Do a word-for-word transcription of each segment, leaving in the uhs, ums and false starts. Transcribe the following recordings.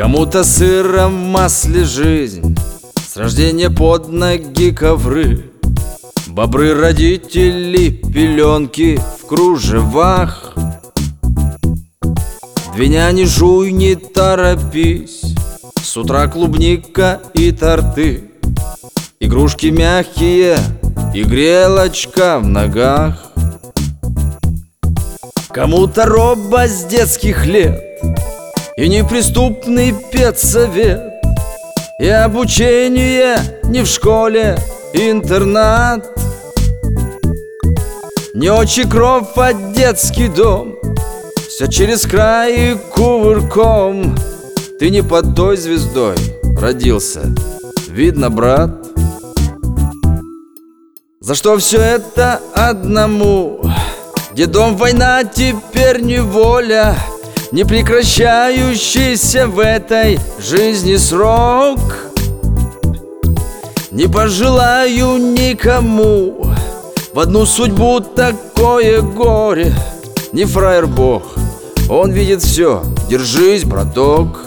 Кому-то сыром в масле жизнь, с рождения под ноги ковры, бобры родители, пеленки в кружевах. Две няни, жуй, не торопись, с утра клубника и торты, игрушки мягкие и грелочка в ногах. Кому-то робость с детских лет и неприступный педсовет, и обучение не в школе, интернат. Не отчий кров, а детский дом, все через край и кувырком. Ты не под той звездой родился, видно, брат. За что все это одному? Дедом война, теперь неволя, не прекращающийся в этой жизни срок. Не пожелаю никому в одну судьбу такое горе. Не фраер Бог, он видит все, держись, браток.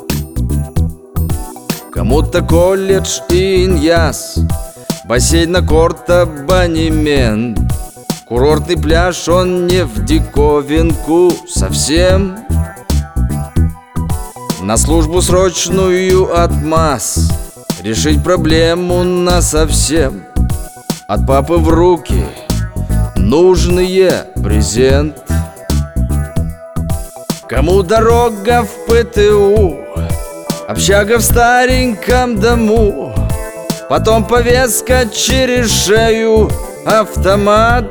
Кому-то колледж и иньяс, бассейн на корт, абонемент, курортный пляж, он не в диковинку совсем. На службу срочную от масс, решить проблему насовсем. От папы в руки нужные презент. Кому дорога в ПТУ, общага в стареньком дому, потом повестка через шею, автомат.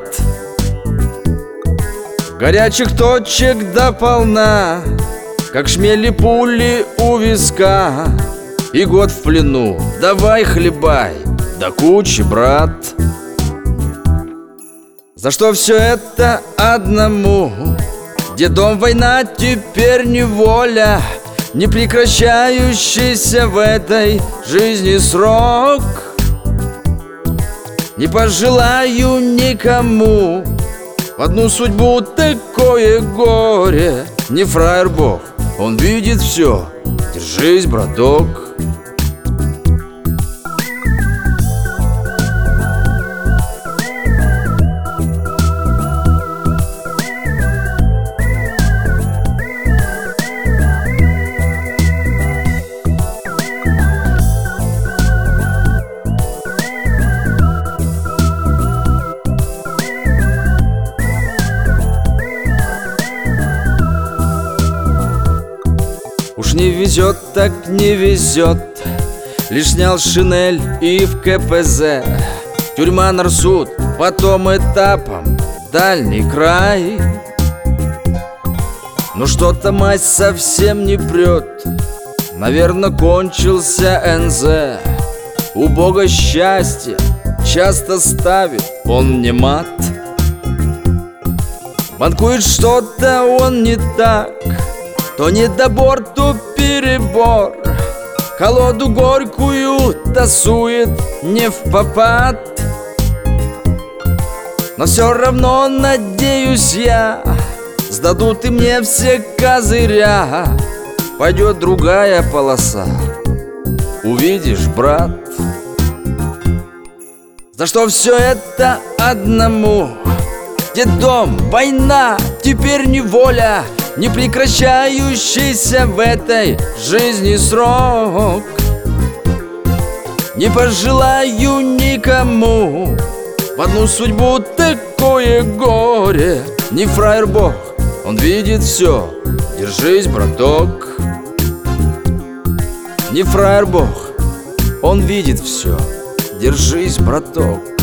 Горячих точек до полна, как шмели пули у виска. И год в плену, давай хлебай, до кучи, брат. За что все это одному? Дедом война, теперь неволя, не прекращающийся в этой жизни срок. Не пожелаю никому в одну судьбу такое горе. Не фраер Бог, он видит все, держись, браток. Уж не везет, так не везет, лишь снял шинель и в КПЗ. Тюрьма, нарсуд, потом этапом дальний край. Но что-то мать совсем не прет, наверное, кончился НЗ. У Бога счастье часто ставит он мне мат. Банкует что-то он не так, то недобор, то перебор. Колоду горькую тасует не впопад. Но все равно, надеюсь я, сдадут и мне все козыря. Пойдет другая полоса, увидишь, брат. За что все это одному? Дедом война, теперь неволя, не прекращающийся в этой жизни срок. Не пожелаю никому в одну судьбу такое горе. Не фраер Бог, он видит все, держись, браток. Не фраер Бог, он видит все, держись, браток.